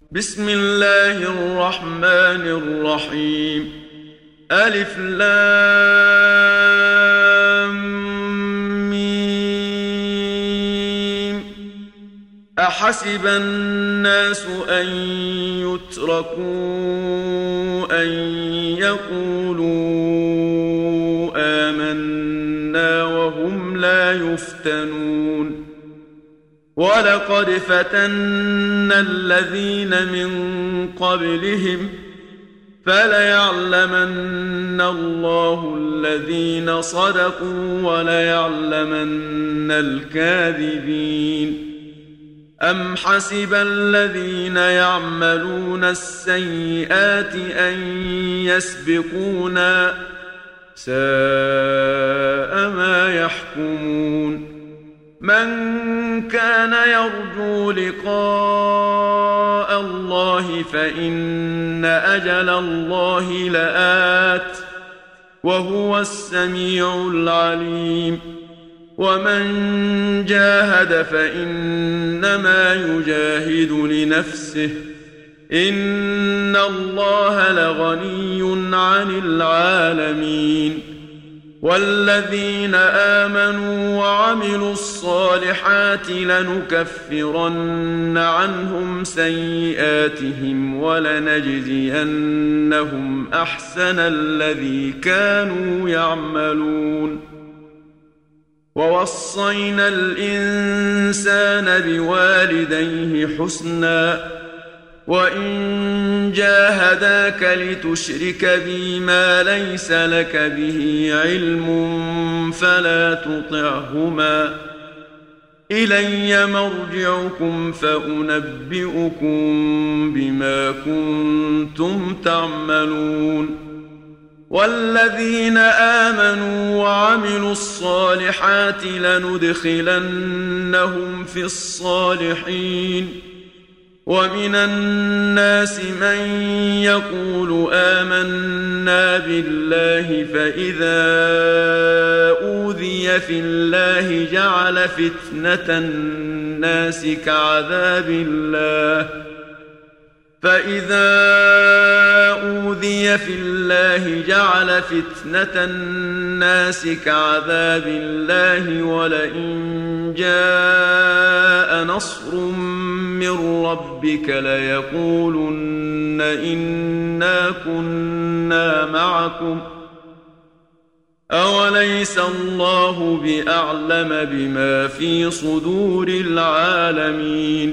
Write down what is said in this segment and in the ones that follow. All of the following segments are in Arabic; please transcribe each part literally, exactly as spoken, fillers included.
بسم الله الرحمن الرحيم. ألف لام ميم. أحسب الناس أن يتركوا أن يقولوا آمنا وهم لا يفتنون. ولقد فتنا الذين من قبلهم فليعلمن الله الذين صدقوا وليعلمن الكاذبين. أم حسب الذين يعملون السيئات أن يسبقونا ساء ما يحكمون. من كان يرجو لقاء الله فإن أجل الله لآت وهو السميع العليم. ومن جاهد فإنما يجاهد لنفسه إن الله لغني عن العالمين. والذين آمنوا وعملوا الصالحات لنكفرن عنهم سيئاتهم ولنجزينهم أحسن الذي كانوا يعملون. ووصينا الإنسان بوالديه حسنا وإن جاهداك لتشرك بي ما ليس لك به علم فلا تطعهما إلي مرجعكم فأنبئكم بما كنتم تعملون. والذين آمنوا وعملوا الصالحات لندخلنهم في الصالحين. ومن الناس من يقول آمنا بالله فإذا أوذي في الله جعل فتنة الناس كعذاب الله فإذا أوذي في الله جعل فتنة الناس كعذاب الله ولئن جاء نصر من ربك ليقولن إنا كنا معكم أوليس الله بأعلم بما في صدور العالمين.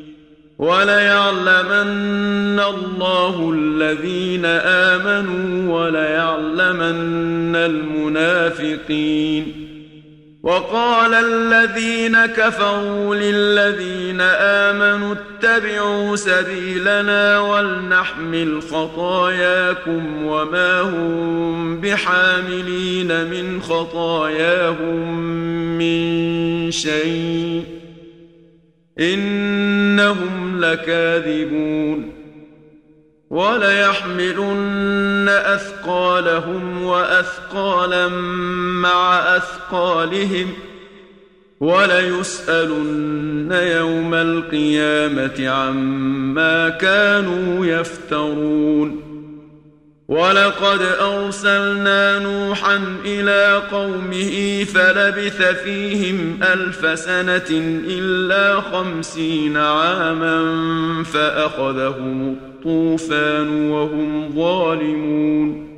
وليعلمن الله الذين آمنوا وليعلمن المنافقين. وقال الذين كفروا للذين آمنوا اتبعوا سبيلنا ولنحمل خطاياكم وما هم بحاملين من خطاياهم من شيء إنهم لكاذبون. وليحملن أثقالهم وأثقالا مع أثقالهم وليسألن يوم القيامة عما كانوا يفترون. ولقد أرسلنا نوحا إلى قومه فلبث فيهم ألف سنة إلا خمسين عاما فأخذهم الطوفان وهم ظالمون.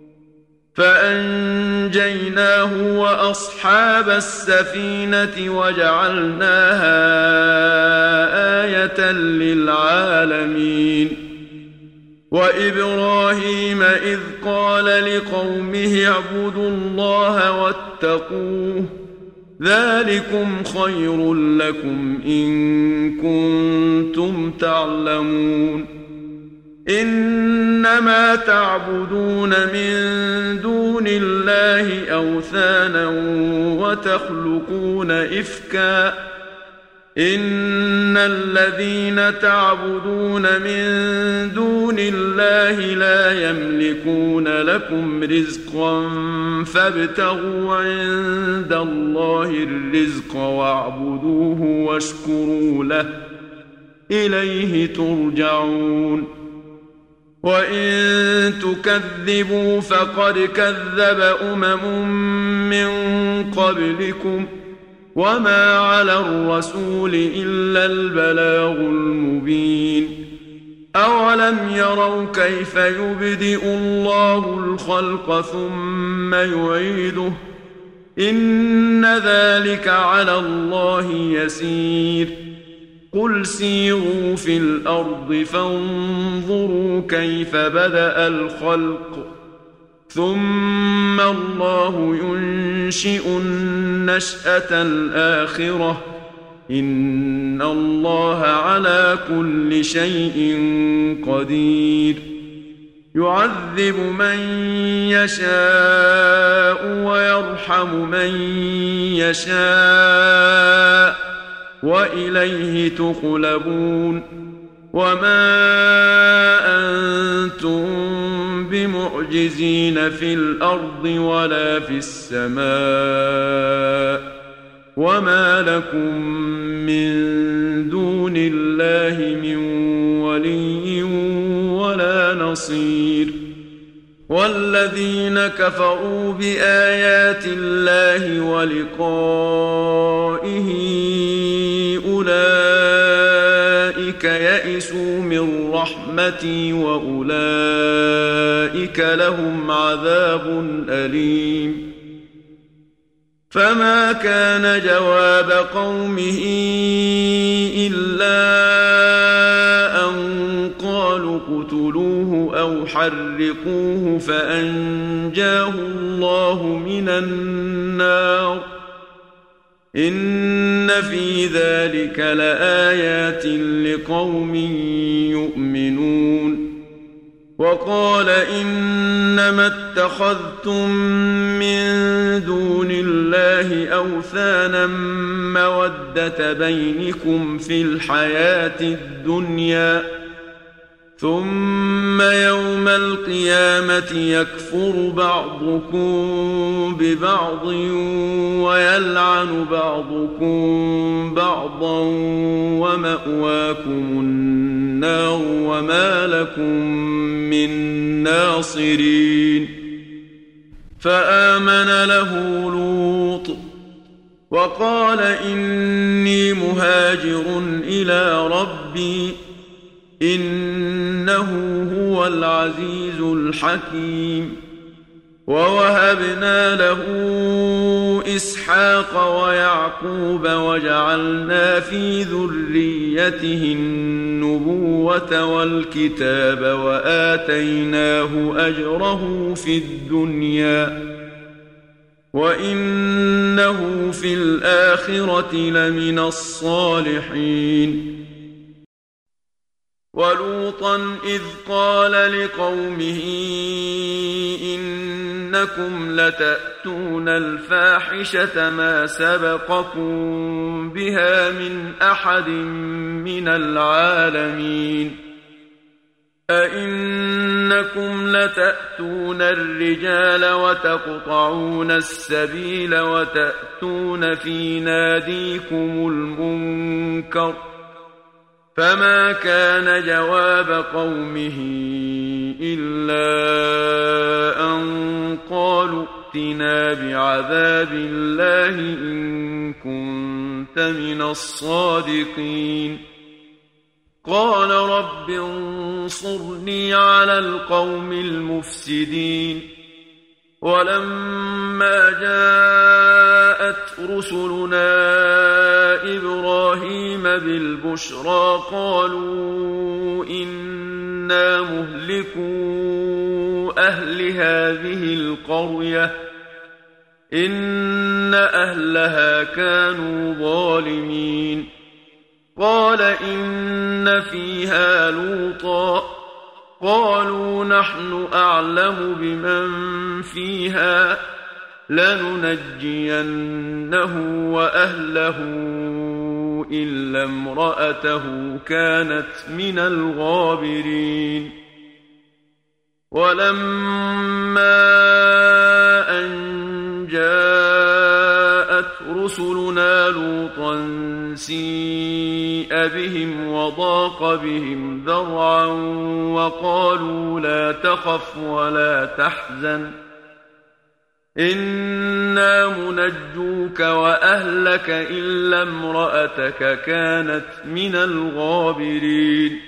فأنجيناه وأصحاب السفينة وجعلناها آية للعالمين. وإبراهيم إذ قال لقومه اعبدوا الله واتقوه ذلكم خير لكم إن كنتم تعلمون. إنما تعبدون من دون الله أوثانا وتخلقون إفكا إن الذين تعبدون من دون الله لا يملكون لكم رزقا فابتغوا عند الله الرزق واعبدوه واشكروا له إليه ترجعون وإن تكذبوا فقد كذب أمم من قبلكم وما على الرسول إلا البلاغ المبين أولم يروا كيف يبدئ الله الخلق ثم يعيده إن ذلك على الله يسير قل سيروا في الأرض فانظروا كيف بدأ الخلق ثم الله ينشئ النشأة الآخرة إن الله على كل شيء قدير يعذب من يشاء ويرحم من يشاء وإليه تقلبون وما أنتم بمعجزين في الأرض ولا في السماء وما لكم من دون الله من ولي ولا نصير والذين كفروا بآيات الله ولقائه أولئك يئسوا من رحمتي وأولئك لهم عذاب أليم فما كان جواب قومه إلا أن قالوا اقتلوه أو حرقوه فأنجاه الله من النار إن في ذلك لآيات لقوم يؤمنون وقال إنما اتخذتم من دون الله أوثانا مودة بينكم في الحياة الدنيا ثم يوم القيامة يكفر بعضكم ببعض ويلعن بعضكم بعضا ومأواكم النار وما لكم من ناصرين فآمن له لوط وقال إني مهاجر إلى ربي إنه هو العزيز الحكيم ووهبنا له إسحاق ويعقوب وجعلنا في ذريته النبوة والكتاب وآتيناه أجره في الدنيا وإنه في الآخرة لمن الصالحين ولوطا إذ قال لقومه إنكم لتأتون الفاحشة ما سبقكم بها من أحد من العالمين أئنكم لتأتون الرجال وتقطعون السبيل وتأتون في ناديكم المنكر فما كان جواب قومه إلا أن قالوا ائتنا بعذاب الله إن كنت من الصادقين قال رب انصرني على القوم المفسدين ولما جاءت رسلنا إبراهيم بالبشرى قالوا إنا مهلكو أهل هذه القرية إن أهلها كانوا ظالمين قال إن فيها لوطا قالوا نحن أعلم بمن فيها لننجينه وأهله إلا امرأته كانت من الغابرين ولما أن جاءت رسلنا لوطا سيء بهم وضاق بهم ذرعا وقالوا لا تخف ولا تحزن إنا منجوك وأهلك إلا امرأتك كانت من الغابرين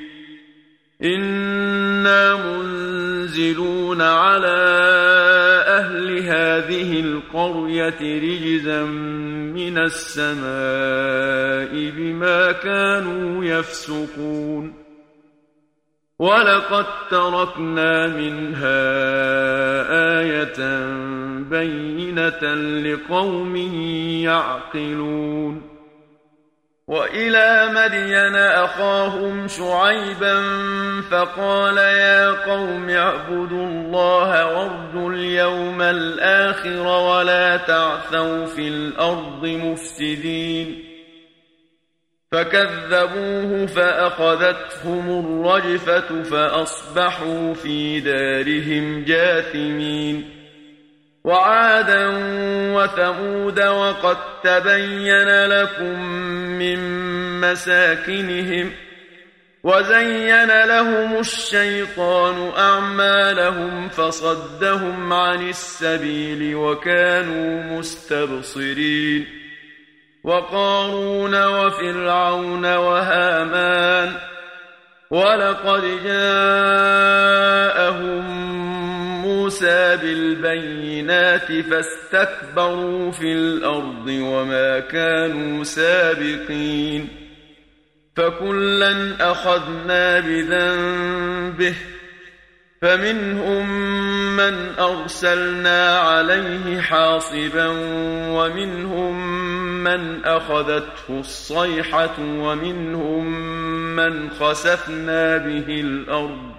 إنا منزلون على أهل هذه القرية رجزا من السماء بما كانوا يفسقون ولقد تركنا منها آية بينة لقوم يعقلون وإلى مدين أخاهم شعيبا فقال يا قوم اعبدوا الله وارجوا اليوم الآخر ولا تعثوا في الأرض مفسدين فكذبوه فأخذتهم الرجفة فأصبحوا في دارهم جاثمين وعادا وثمود وقد تبين لكم من مساكنهم وزين لهم الشيطان أعمالهم فصدهم عن السبيل وكانوا مستبصرين وقارون وفرعون وهامان ولقد جاءهم موسى بالبينات فاستكبروا في الأرض وما كانوا سابقين فكلا أخذنا بذنبه فمنهم من أرسلنا عليه حاصبا ومنهم من أخذته الصيحة ومنهم من خسفنا به الأرض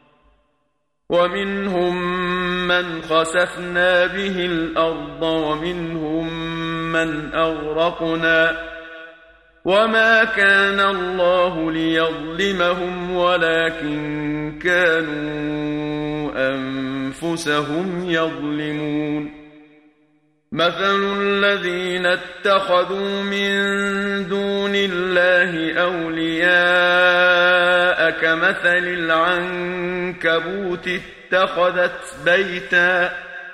ومنهم من خسفنا به الأرض ومنهم من أغرقنا وما كان الله ليظلمهم ولكن كانوا أنفسهم يظلمون مثل الذين اتخذوا من دون الله أولياء كمثل العنكبوت اتخذت بيتا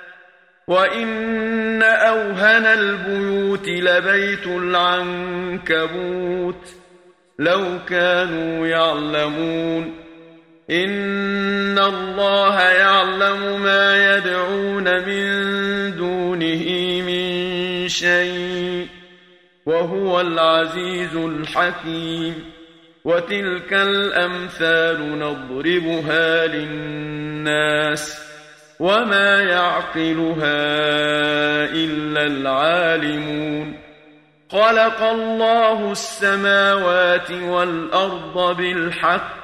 وإن أوهن البيوت لبيت العنكبوت لو كانوا يعلمون إن الله يعلم ما يدعون من دونه من شيء وهو العزيز الحكيم وتلك الأمثال نضربها للناس وما يعقلها إلا العالمون خلق الله السماوات والأرض بالحق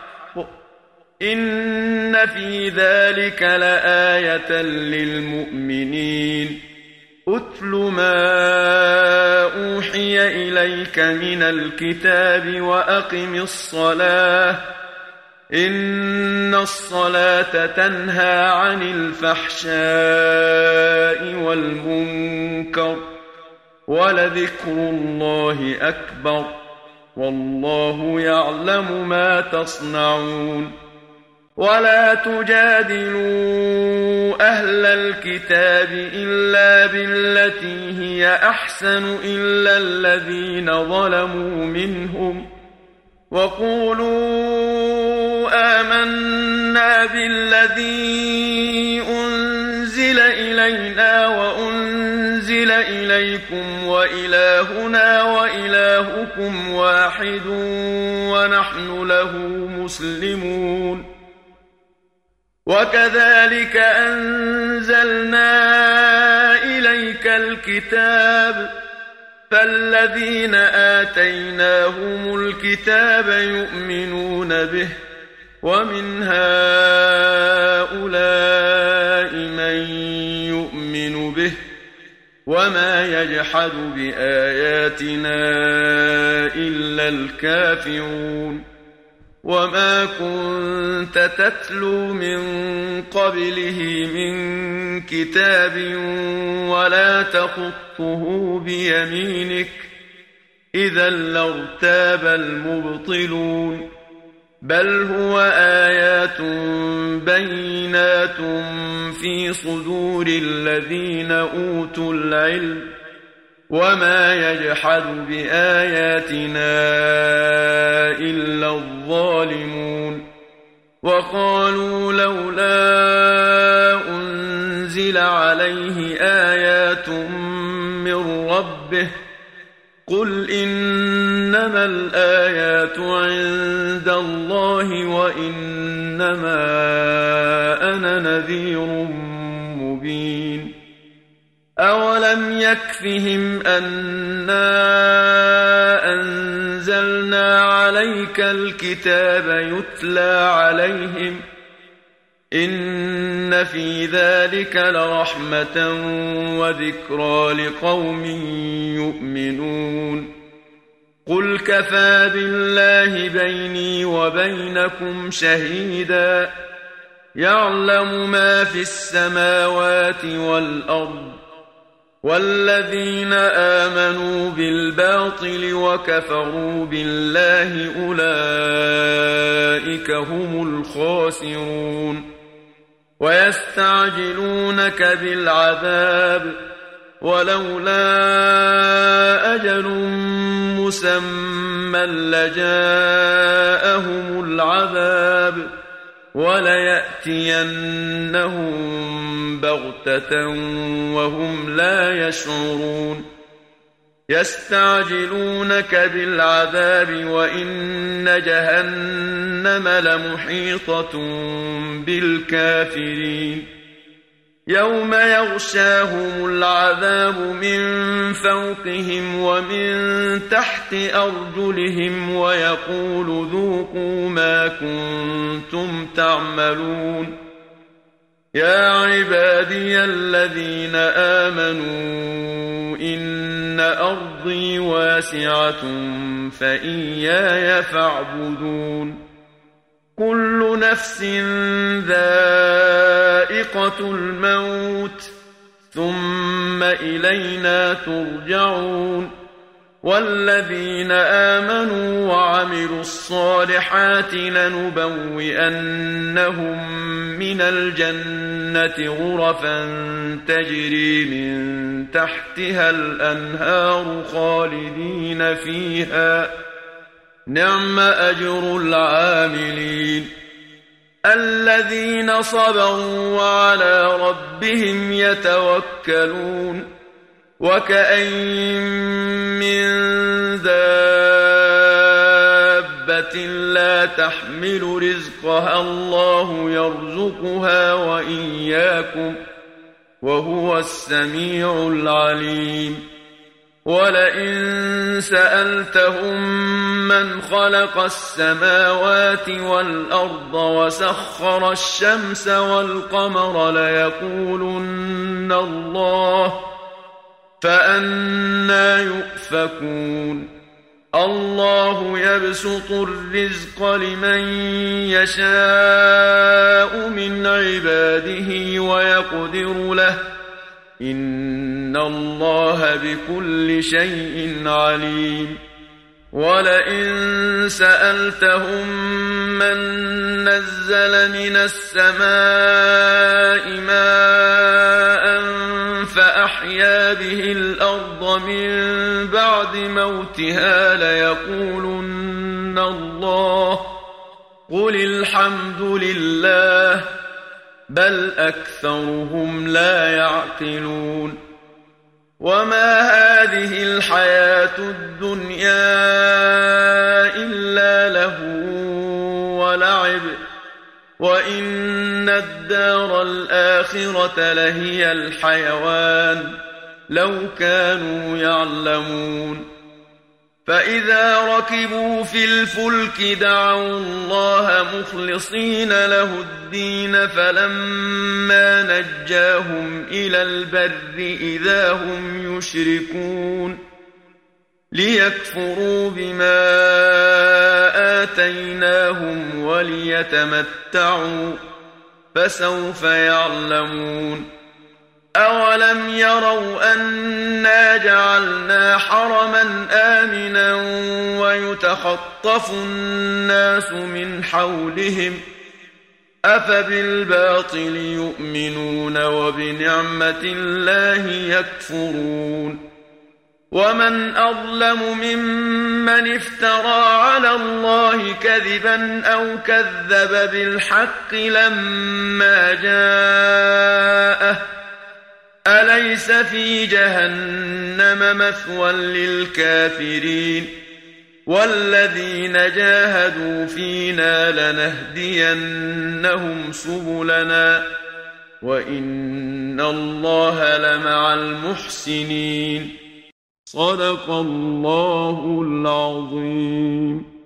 إن في ذلك لآية للمؤمنين أتل ما أوحي إليك من الكتاب وأقم الصلاة إن الصلاة تنهى عن الفحشاء والمنكر ولذكر الله أكبر والله يعلم ما تصنعون ولا تجادلوا أهل الكتاب إلا بالتي هي أحسن إلا الذين ظلموا منهم وقولوا آمنا بالذي أنزل إلينا وأنزل إليكم وإلهنا وإلهكم واحد ونحن له مسلمون وكذلك أنزلنا إليك الكتاب فالذين آتيناهم الكتاب يؤمنون به ومن هؤلاء من يؤمن به وما يجحد بآياتنا إلا الكافرون وما كنت تتلو من قبله من كتاب ولا تخط تخطه بيمينك إذا لارتاب المبطلون بل هو آيات بينات في صدور الذين أوتوا العلم وما يجحد بآياتنا إلا الظالمون وقالوا لولا أنزل عليه آيات من ربه قل إنما الآيات عند الله وإنما أنا نذير مبين أولم يكفهم أنا أنزلنا عليك الكتاب يتلى عليهم إن في ذلك لرحمة وذكرى لقوم يؤمنون قل كفى بالله بيني وبينكم شهيدا يعلم ما في السماوات والأرض والذين آمنوا بالباطل وكفروا بالله أولئك هم الخاسرون ويستعجلونك بالعذاب ولولا أجل مسمى لجاءهم العذاب وليأتينهم بغتة وهم لا يشعرون يستعجلونك بالعذاب وإن جهنم لمحيطة بالكافرين يوم يغشاهم العذاب من فوقهم ومن تحت أرجلهم ويقول ذوقوا ما كنتم تعملون يا عبادي الذين آمنوا إن أرضي واسعة فإياي فاعبدون كل نفس ذائقة الموت ثم إلينا ترجعون والذين آمنوا وعملوا الصالحات لنبوئنهم من الجنة غرفا تجري من تحتها الأنهار خالدين فيها نعم أجر العاملين الذين صبروا وعلى ربهم يتوكلون وكأين من دابة لا تحمل رزقها الله يرزقها وإياكم وهو السميع العليم ولئن سألتهم من خلق السماوات والأرض وسخر الشمس والقمر ليقولن الله فأنى يؤفكون الله يبسط الرزق لمن يشاء من عباده ويقدر له إن الله بكل شيء عليم ولئن سألتهم من نزل من السماء ماء فأحيا به الأرض من بعد موتها ليقولن الله قل الحمد لله بل أكثرهم لا يعقلون وما هذه الحياة الدنيا إلا لهو ولعب وإن الدار الآخرة لهي الحيوان لو كانوا يعلمون فإذا ركبوا في الفلك دعوا الله مخلصين له الدين فلما نجاهم إلى البر إذا هم يشركون ليكفروا بما آتيناهم وليتمتعوا فسوف يعلمون أولم يروا أنا جعلنا حرما آمنا ويتخطف الناس من حولهم أفبالباطل يؤمنون وبنعمة الله يكفرون ومن أظلم ممن افترى على الله كذبا أو كذب بالحق لما جاءه أليس في جهنم مثوى للكافرين والذين جاهدوا فينا لنهدينهم سبلنا وإن الله لمع المحسنين صدق الله العظيم.